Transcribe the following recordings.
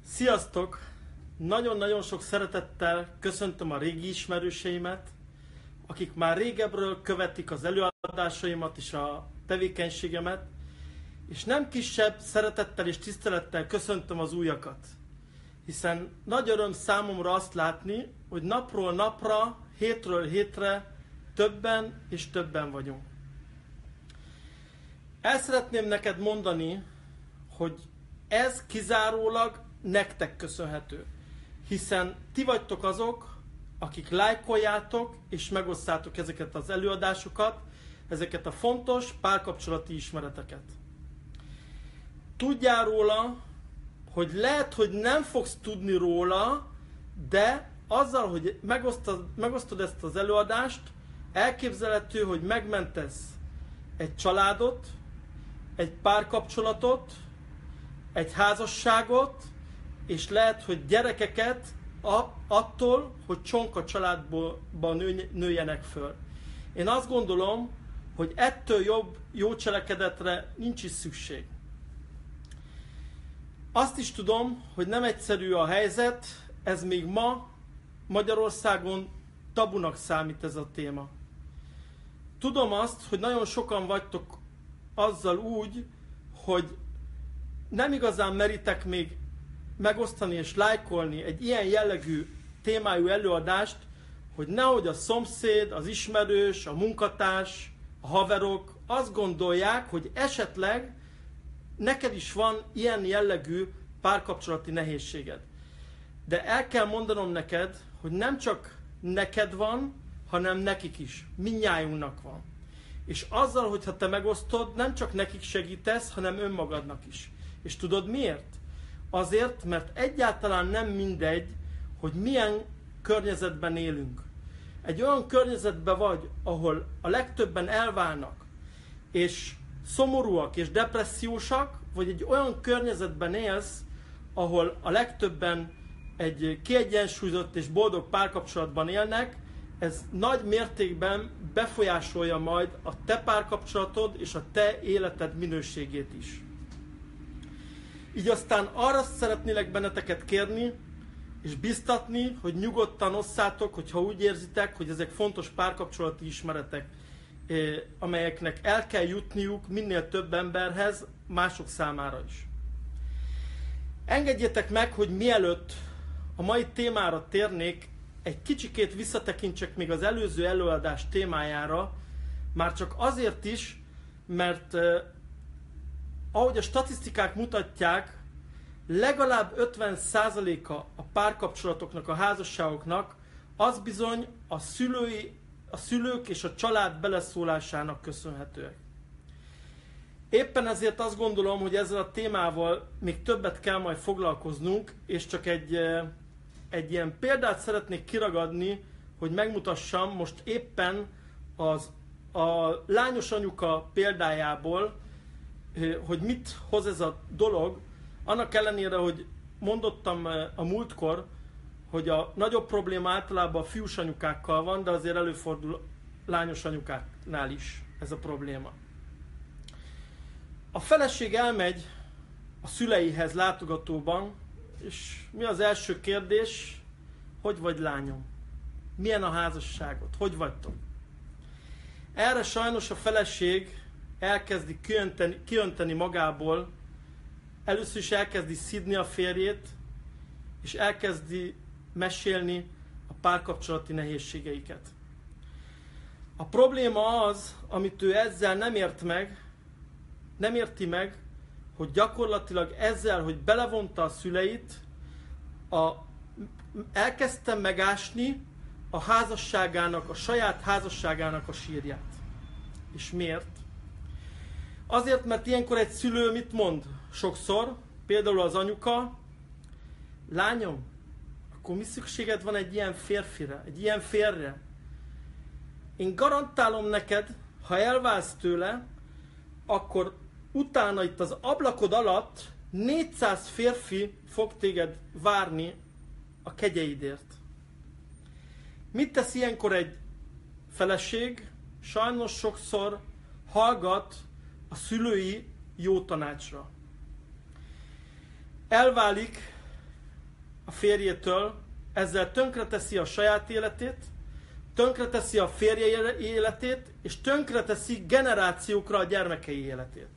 Sziasztok! Nagyon-nagyon sok szeretettel köszöntöm a régi ismerőseimet, akik már régebbről követik az előadásaimat és a tevékenységemet, és nem kisebb szeretettel és tisztelettel köszöntöm az újakat. Hiszen nagy öröm számomra azt látni, hogy napról napra, hétről hétre többen és többen vagyunk. El szeretném neked mondani, hogy ez kizárólag nektek köszönhető, hiszen ti vagytok azok, akik lájkoljátok és megosztátok ezeket az előadásokat, ezeket a fontos párkapcsolati ismereteket. Tudjál róla, hogy lehet, hogy nem fogsz tudni róla, de azzal, hogy megosztod ezt az előadást, elképzelhető, hogy megmentesz egy családot, egy párkapcsolatot, egy házasságot, és lehet, hogy gyerekeket attól, hogy csonka családban nőjenek föl. Én azt gondolom, hogy ettől jobb jó cselekedetre nincs is szükség. Azt is tudom, hogy nem egyszerű a helyzet, ez még ma Magyarországon tabunak számít ez a téma. Tudom azt, hogy nagyon sokan vagytok azzal úgy, hogy nem igazán meritek még megosztani és lájkolni egy ilyen jellegű témájú előadást, hogy nehogy a szomszéd, az ismerős, a munkatárs, a haverok azt gondolják, hogy esetleg neked is van ilyen jellegű párkapcsolati nehézséged. De el kell mondanom neked, hogy nem csak neked van, hanem nekik is. Mindnyájunknak van. És azzal, hogyha te megosztod, nem csak nekik segítesz, hanem önmagadnak is. És tudod miért? Azért, mert egyáltalán nem mindegy, hogy milyen környezetben élünk. Egy olyan környezetben vagy, ahol a legtöbben elválnak, és szomorúak és depressziósak, vagy egy olyan környezetben élsz, ahol a legtöbben egy kiegyensúlyozott és boldog párkapcsolatban élnek, ez nagy mértékben befolyásolja majd a te párkapcsolatod és a te életed minőségét is. Így aztán arra szeretnélek benneteket kérni, és biztatni, hogy nyugodtan osszátok, hogyha úgy érzitek, hogy ezek fontos párkapcsolati ismeretek, amelyeknek el kell jutniuk minél több emberhez, mások számára is. Engedjétek meg, hogy mielőtt a mai témára térnék, egy kicsikét visszatekintsek még az előző előadás témájára, már csak azért is, mert ahogy a statisztikák mutatják, legalább 50%-a a párkapcsolatoknak, a házasságoknak az bizony a szülők és a család beleszólásának köszönhetőek. Éppen ezért azt gondolom, hogy ezzel a témával még többet kell majd foglalkoznunk, és csak egy ilyen példát szeretnék kiragadni, hogy megmutassam most éppen a lányos anyuka példájából, hogy mit hoz ez a dolog, annak ellenére, hogy mondottam a múltkor, hogy a nagyobb probléma általában a fiús anyukákkal van, de azért előfordul lányos anyukáknál is ez a probléma. A feleség elmegy a szüleihez látogatóban, és mi az első kérdés? Hogy vagy, lányom? Milyen a házasságot? Hogy vagytok? Erre sajnos a feleség elkezdi kiönteni magából, először is elkezdi szidni a férjét, és elkezdi mesélni a párkapcsolati nehézségeiket. A probléma az, amit ő ezzel nem érti meg, hogy gyakorlatilag ezzel, hogy belevonta a szüleit, elkezdte megásni a házasságának, a saját házasságának a sírját. És miért? Azért, mert ilyenkor egy szülő mit mond? Sokszor, például az anyuka, lányom, akkor mi szükséged van egy ilyen férfire, egy ilyen férjre? Én garantálom neked, ha elválsz tőle, akkor utána itt az ablakod alatt 400 férfi fog téged várni a kegyeidért. Mit tesz ilyenkor egy feleség? Sajnos sokszor hallgat a szülői jó tanácsra. Elválik férjétől, ezzel tönkreteszi a saját életét, tönkreteszi a férje életét, és tönkreteszi generációkra a gyermekei életét.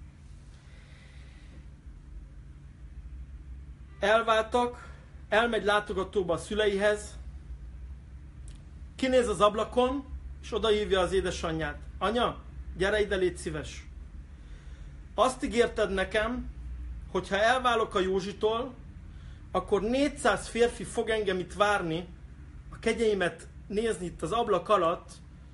Elváltak, elmegy látogatóba a szüleihez, kinéz az ablakon, és odahívja az édesanyját. Anya, gyere ide, légy szíves. Azt ígérted nekem, hogy ha elválok a Józsitól, akkor 400 férfi fog engem itt várni, a kegyeimet nézni itt az ablak alatt,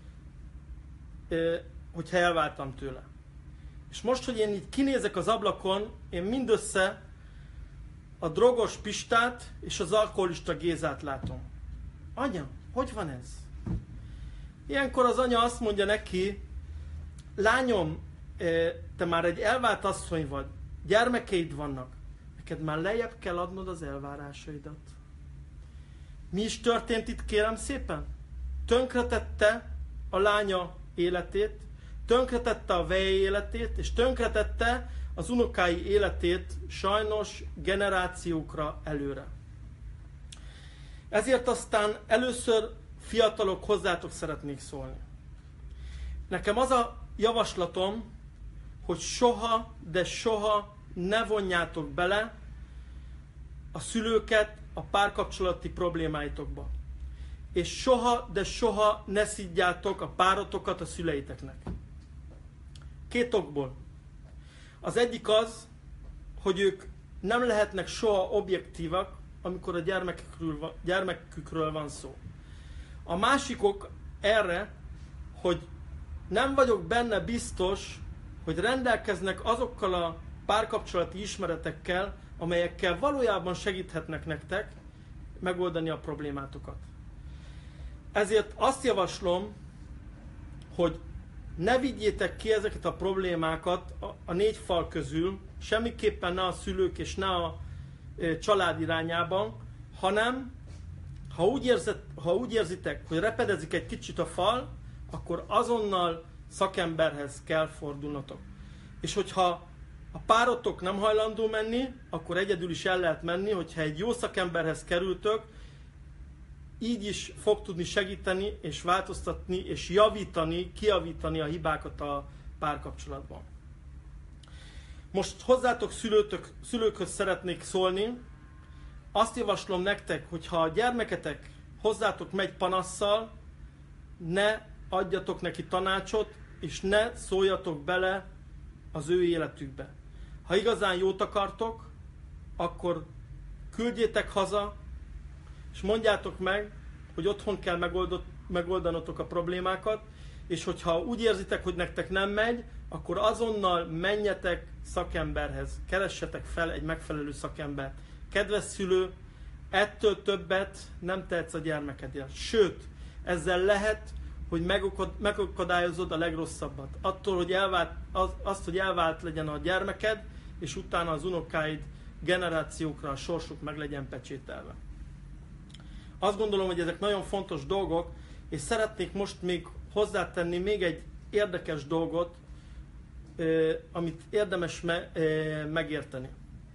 hogyha elváltam tőle. És most, hogy én így kinézek az ablakon, én mindössze a drogos Pistát és az alkoholista Gézát látom. Anya, hogy van ez? Ilyenkor az anya azt mondja neki, lányom, te már egy elvált asszony vagy, gyermekeid vannak, neked már lejjebb kell adnod az elvárásaidat. Mi is történt itt, kérem szépen? Tönkretette a lánya életét, tönkretette a veje életét, és tönkretette az unokái életét sajnos generációkra előre. Ezért aztán először fiatalok, hozzátok szeretnék szólni. Nekem az a javaslatom, hogy soha, de soha ne vonjátok bele a szülőket a párkapcsolati problémáitokba. És soha, de soha ne szidjátok a párotokat a szüleiteknek. 2 okból. Az egyik az, hogy ők nem lehetnek soha objektívak, amikor a gyermekükről van szó. A másik ok erre, hogy nem vagyok benne biztos, hogy rendelkeznek azokkal a párkapcsolati ismeretekkel, amelyekkel valójában segíthetnek nektek megoldani a problémátokat. Ezért azt javaslom, hogy ne vigyétek ki ezeket a problémákat a 4 fal közül, semmiképpen ne a szülők és ne a család irányában, hanem ha úgy érzitek, hogy repedezik egy kicsit a fal, akkor azonnal szakemberhez kell fordulnotok. És hogyha a párotok nem hajlandó menni, akkor egyedül is el lehet menni, hogyha egy jó szakemberhez kerültök, így is fog tudni segíteni, és változtatni, és kijavítani a hibákat a párkapcsolatban. Most hozzátok szülőkhöz szeretnék szólni. Azt javaslom nektek, hogy ha a gyermeketek hozzátok megy panasszal, ne adjatok neki tanácsot, és ne szóljatok bele az ő életükbe. Ha igazán jót akartok, akkor küldjétek haza, és mondjátok meg, hogy otthon kell megoldanotok a problémákat, és hogyha úgy érzitek, hogy nektek nem megy, akkor azonnal menjetek szakemberhez, keressetek fel egy megfelelő szakembert. Kedves szülő, ettől többet nem tehetsz a gyermekedért. Sőt, ezzel lehet, hogy megakadályozod a legrosszabbat. Attól, hogy hogy elvált legyen a gyermeked, és utána az unokáid generációkra a sorsuk meg legyen pecsételve. Azt gondolom, hogy ezek nagyon fontos dolgok, és szeretnék most még hozzátenni még egy érdekes dolgot, amit érdemes megérteni.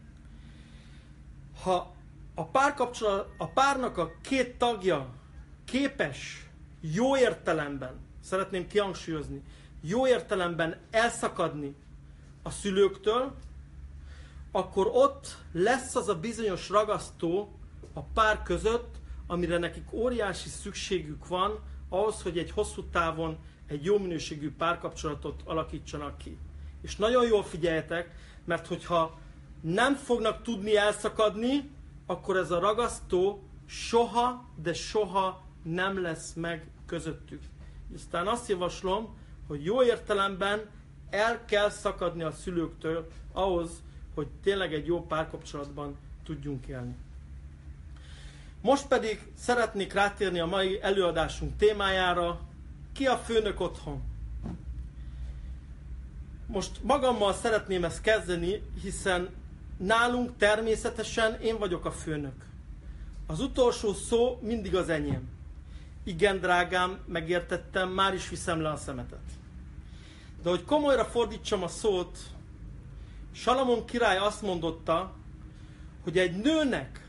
Ha a párnak a 2 tagja képes jó értelemben, szeretném kihangsúlyozni, jó értelemben elszakadni a szülőktől, akkor ott lesz az a bizonyos ragasztó a pár között, amire nekik óriási szükségük van ahhoz, hogy egy hosszú távon egy jó minőségű párkapcsolatot alakítsanak ki. És nagyon jól figyeljetek, mert hogyha nem fognak tudni elszakadni, akkor ez a ragasztó soha, de soha nem lesz meg közöttük. Aztán azt javaslom, hogy jó értelemben el kell szakadni a szülőktől ahhoz, hogy tényleg egy jó párkapcsolatban tudjunk élni. Most pedig szeretnék rátérni a mai előadásunk témájára. Ki a főnök otthon? Most magammal szeretném ezt kezdeni, hiszen nálunk természetesen én vagyok a főnök. Az utolsó szó mindig az enyém. Igen, drágám, megértettem, már is viszem le a szemetet. De hogy komolyra fordítsam a szót, Salamon király azt mondotta, hogy egy nőnek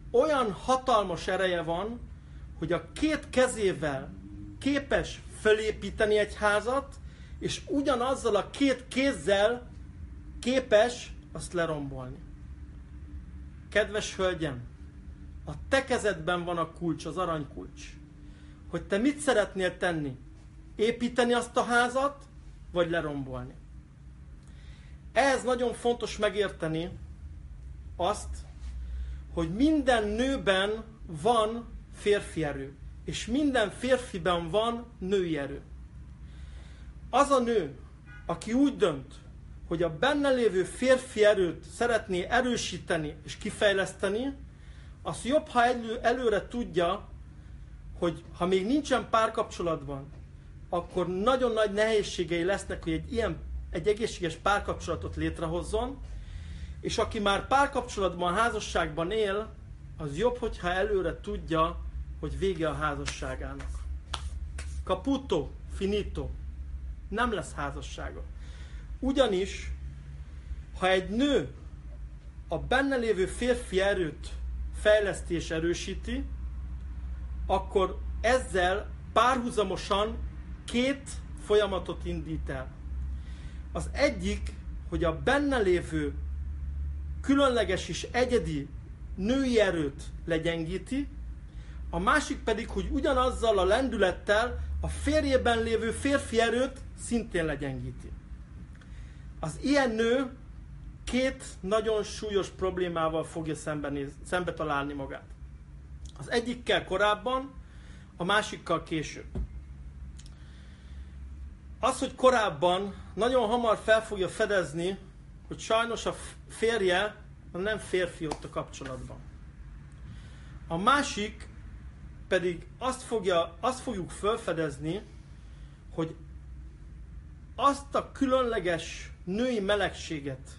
olyan hatalmas ereje van, hogy a két kezével képes fölépíteni egy házat, és ugyanazzal a két kézzel képes azt lerombolni. Kedves hölgyem, a te kezedben van a kulcs, az aranykulcs. Hogy te mit szeretnél tenni? Építeni azt a házat, vagy lerombolni? Ehhez nagyon fontos megérteni azt, hogy minden nőben van férfi erő, és minden férfiben van női erő. Az a nő, aki úgy dönt, hogy a benne lévő férfi erőt szeretné erősíteni és kifejleszteni, az jobb, ha előre tudja, hogy ha még nincsen párkapcsolatban, akkor nagyon nagy nehézségei lesznek, hogy egy egészséges párkapcsolatot létrehozzon, és aki már párkapcsolatban, házasságban él, az jobb, hogyha előre tudja, hogy vége a házasságának. Caputo, finito. Nem lesz házassága. Ugyanis, ha egy nő a benne lévő férfi erőt fejleszti és erősíti, akkor ezzel párhuzamosan két folyamatot indít el. Az egyik, hogy a benne lévő különleges és egyedi női erőt legyengíti, a másik pedig, hogy ugyanazzal a lendülettel a férjében lévő férfi erőt szintén legyengíti. Az ilyen nő két nagyon súlyos problémával fogja szembe találni magát. Az egyikkel korábban, a másikkal később. Az, hogy korábban nagyon hamar fel fogja fedezni, hogy sajnos a férje nem férfi ott a kapcsolatban. A másik pedig azt fogjuk felfedezni, hogy azt a különleges női melegséget,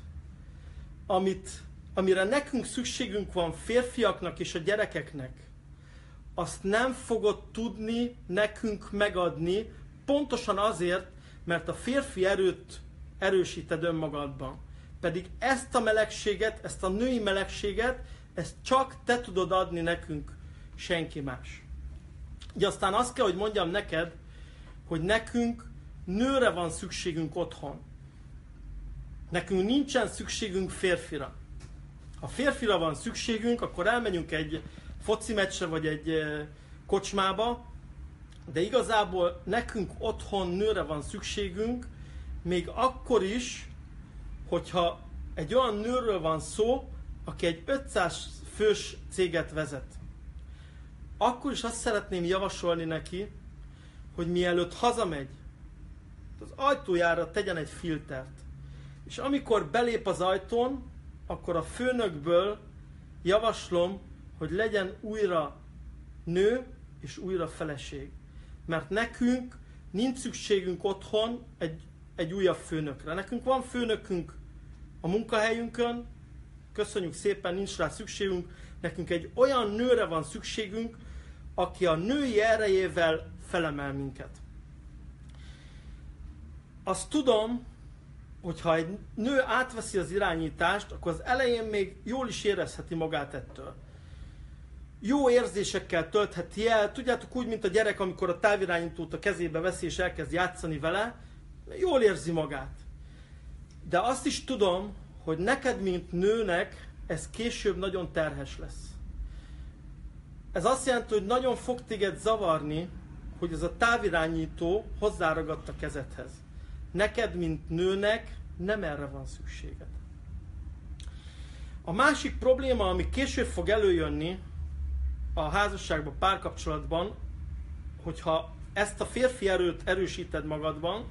amire nekünk szükségünk van férfiaknak és a gyerekeknek, azt nem fogod tudni nekünk megadni, pontosan azért, mert a férfi erőt erősíted önmagadban. Pedig ezt a melegséget, ezt a női melegséget, ezt csak te tudod adni nekünk, senki más. Ugye aztán azt kell, hogy mondjam neked, hogy nekünk nőre van szükségünk otthon. Nekünk nincsen szükségünk férfira. Ha férfira van szükségünk, akkor elmegyünk egy foci meccsre vagy egy kocsmába, de igazából nekünk otthon nőre van szükségünk, még akkor is, hogyha egy olyan nőről van szó, aki egy 500 fős céget vezet. Akkor is azt szeretném javasolni neki, hogy mielőtt hazamegy, az ajtójára tegyen egy filtert. És amikor belép az ajtón, akkor a főnökből javaslom, hogy legyen újra nő és újra feleség. Mert nekünk nincs szükségünk otthon egy újabb főnökre. Nekünk van főnökünk a munkahelyünkön, köszönjük szépen, nincs rá szükségünk. Nekünk egy olyan nőre van szükségünk, aki a női erejével felemel minket. Azt tudom, hogy ha egy nő átveszi az irányítást, akkor az elején még jól is érezheti magát ettől. Jó érzésekkel töltheti el, tudjátok úgy, mint a gyerek, amikor a távirányítót a kezébe veszi és elkezd játszani vele, jól érzi magát. De azt is tudom, hogy neked, mint nőnek, ez később nagyon terhes lesz. Ez azt jelenti, hogy nagyon fog téged zavarni, hogy ez a távirányító hozzáragadt a kezedhez. Neked, mint nőnek, nem erre van szükséged. A másik probléma, ami később fog előjönni a házasságban, párkapcsolatban, hogyha ezt a férfi erőt erősíted magadban,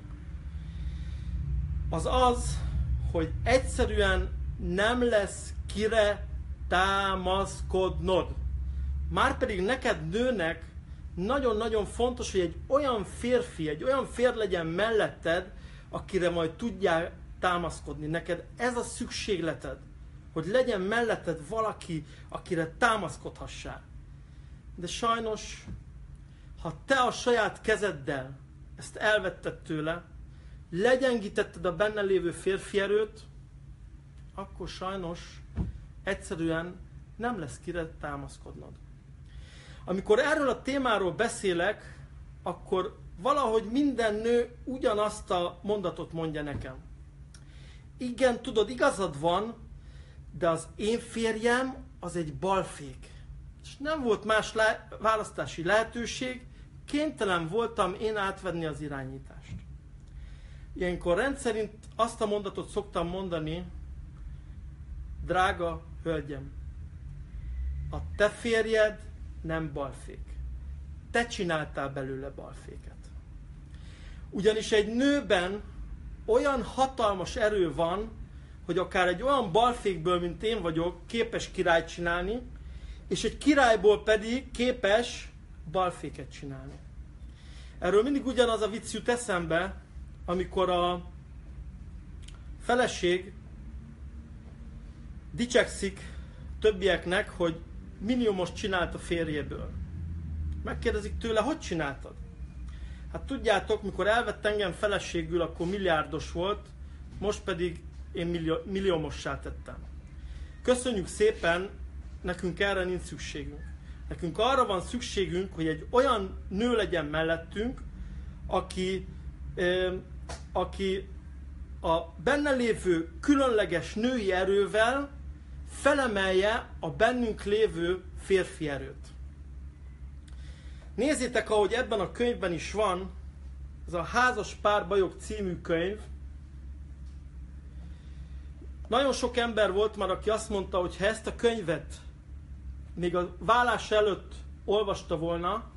az az, hogy egyszerűen nem lesz kire támaszkodnod. Márpedig neked nőnek nagyon-nagyon fontos, hogy egy olyan férj legyen melletted, akire majd tudjál támaszkodni. Neked ez a szükségleted, hogy legyen melletted valaki, akire támaszkodhassál. De sajnos, ha te a saját kezeddel ezt elvetted tőle, legyengítetted a benne lévő férfi erőt, akkor sajnos egyszerűen Nem lesz kire támaszkodnod. Amikor erről a témáról beszélek, akkor valahogy minden nő ugyanazt a mondatot mondja nekem. Igen, tudod, igazad van, de az én férjem az egy balfék. És nem volt más választási lehetőség, kénytelen voltam én átvenni az irányítást. Ilyenkor rendszerint azt a mondatot szoktam mondani, drága hölgyem, a te férjed nem balfék. Te csináltál belőle balféket. Ugyanis egy nőben olyan hatalmas erő van, hogy akár egy olyan balfékből, mint én vagyok, képes királyt csinálni, és egy királyból pedig képes balféket csinálni. Erről mindig ugyanaz a vicc jut eszembe, amikor a feleség dicsekszik többieknek, hogy milliómost csinált a férjéből. Megkérdezik tőle, hogy csináltad? Hát tudjátok, mikor elvett engem feleségül, akkor milliárdos volt, most pedig én milliómossá tettem. Köszönjük szépen, nekünk erre nincs szükségünk. Nekünk arra van szükségünk, hogy egy olyan nő legyen mellettünk, aki a benne lévő különleges női erővel felemelje a bennünk lévő férfi erőt. Nézzétek, ahogy ebben a könyvben is van, ez a Házas párbajok című könyv. Nagyon sok ember volt már, aki azt mondta, hogy ha ezt a könyvet még a válás előtt olvasta volna,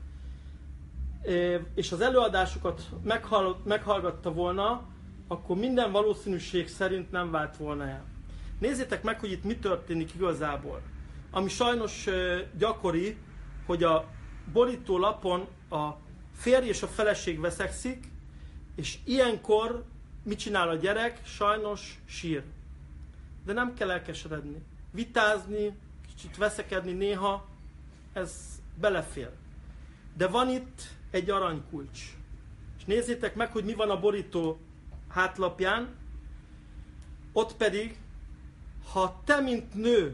és az előadásokat meghallgatta volna, akkor minden valószínűség szerint nem vált volna el. Nézzétek meg, hogy itt mi történik igazából. Ami sajnos gyakori, hogy a borító lapon a férj és a feleség veszekszik, és ilyenkor mit csinál a gyerek? Sajnos sír. De nem kell elkeseredni. Vitázni, kicsit veszekedni néha, ez belefér. De van itt egy aranykulcs. És nézzétek meg, hogy mi van a borító hátlapján. Ott pedig, ha te, mint nő,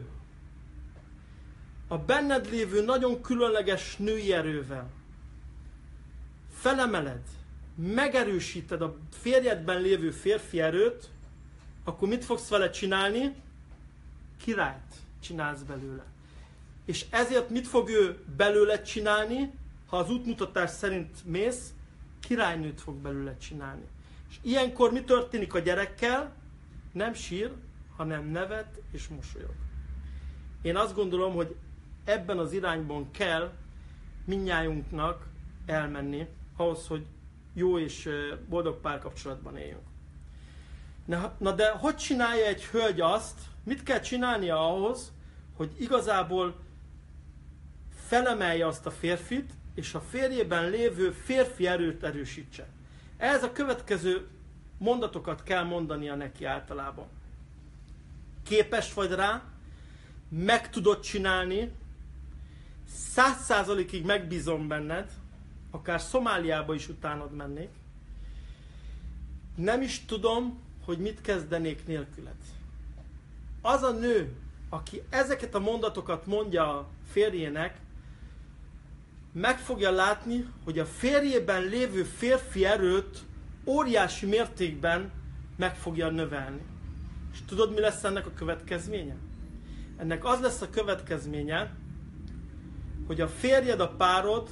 a benned lévő nagyon különleges női erővel felemeled, megerősíted a férjedben lévő férfi erőt, akkor mit fogsz vele csinálni? Királyt csinálsz belőle. És ezért mit fog ő belőle csinálni? Ha az útmutatás szerint mész, királynőt fog belőle csinálni. És ilyenkor mi történik a gyerekkel? Nem sír, hanem nevet és mosolyog. Én azt gondolom, hogy ebben az irányban kell mindnyájunknak elmenni, ahhoz, hogy jó és boldog párkapcsolatban éljünk. Na de hogy csinálja egy hölgy azt, mit kell csinálnia ahhoz, hogy igazából felemelje azt a férfit, és a férjében lévő férfi erőt erősítse? Ehhez a következő mondatokat kell mondania neki általában. Képes vagy rá, meg tudod csinálni, 100%-ig megbízom benned, akár Szomáliába is utánad mennék, nem is tudom, hogy mit kezdenék nélküled. Az a nő, aki ezeket a mondatokat mondja a férjének, meg fogja látni, hogy a férjében lévő férfi erőt óriási mértékben meg fogja növelni. És tudod, mi lesz ennek a következménye? Ennek az lesz a következménye, hogy a férjed, a párod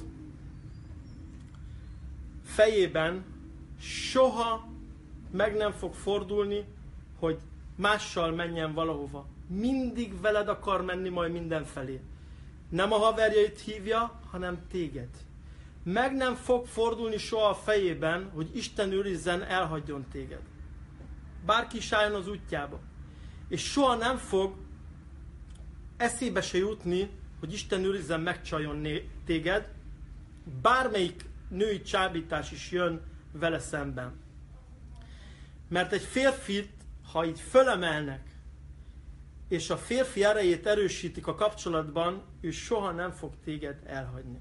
fejében soha meg nem fog fordulni, hogy mással menjen valahova. Mindig veled akar menni majd mindenfelé. Nem a haverjait hívja, hanem téged. Meg nem fog fordulni soha a fejében, hogy Isten őrizzen, elhagyjon téged. Bárki is álljon az útjába. És soha nem fog eszébe se jutni, hogy Isten őrizzen, megcsaljon téged. Bármelyik női csábítás is jön vele szemben. Mert egy férfit, ha így fölemelnek, és a férfi erejét erősítik a kapcsolatban, ő soha nem fog téged elhagyni.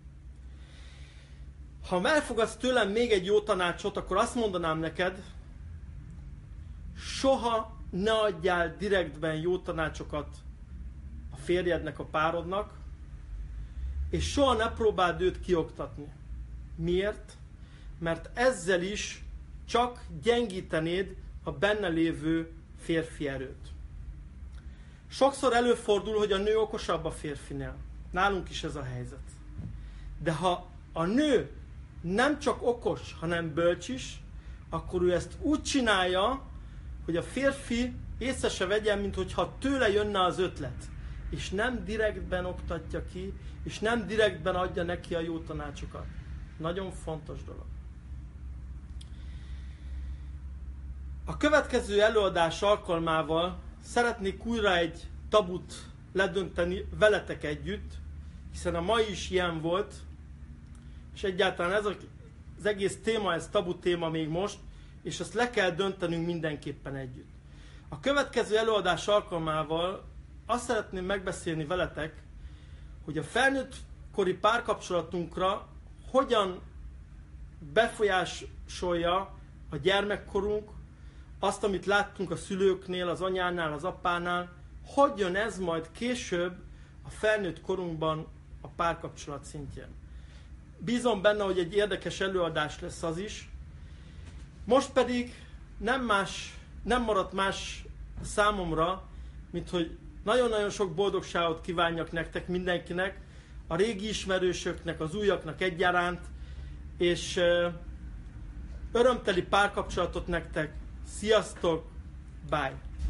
Ha elfogadsz tőlem még egy jó tanácsot, akkor azt mondanám neked, soha ne adjál direktben jó tanácsokat a férjednek, a párodnak, és soha ne próbáld őt kioktatni. Miért? Mert ezzel is csak gyengítenéd a benne lévő férfi erőt. Sokszor előfordul, hogy a nő okosabb a férfinél. Nálunk is ez a helyzet. De ha a nő nem csak okos, hanem bölcs is, akkor ő ezt úgy csinálja, hogy a férfi észre se vegyen, mintha tőle jönne az ötlet. És nem direktben oktatja ki, és nem direktben adja neki a jó tanácsokat. Nagyon fontos dolog. A következő előadás alkalmával szeretnék újra egy tabut ledönteni veletek együtt, hiszen a mai is ilyen volt, és egyáltalán ez az egész téma, ez tabu téma még most, és ezt le kell döntenünk mindenképpen együtt. A következő előadás alkalmával azt szeretném megbeszélni veletek, hogy a felnőtt kori párkapcsolatunkra hogyan befolyásolja a gyermekkorunk, azt, amit láttunk a szülőknél, az anyánál, az apánál, hogy jön ez majd később a felnőtt korunkban a párkapcsolat szintjén. Bízom benne, hogy egy érdekes előadás lesz az is. Most pedig nem maradt más számomra, mint hogy nagyon-nagyon sok boldogságot kívánjak nektek, mindenkinek, a régi ismerősöknek, az újaknak egyaránt, és örömteli párkapcsolatot nektek. Sziasztok! Bye!